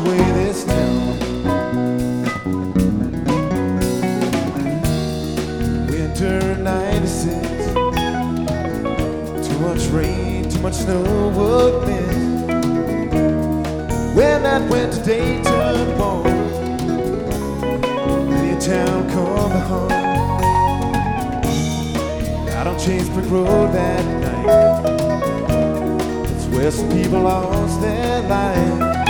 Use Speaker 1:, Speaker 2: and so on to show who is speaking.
Speaker 1: away this town. Winter of '96. Too much rain, too much snow would miss. When that winter day turned warm, many a town called the home. Out on Chasebrook Road that night, it's where some people lost their lives.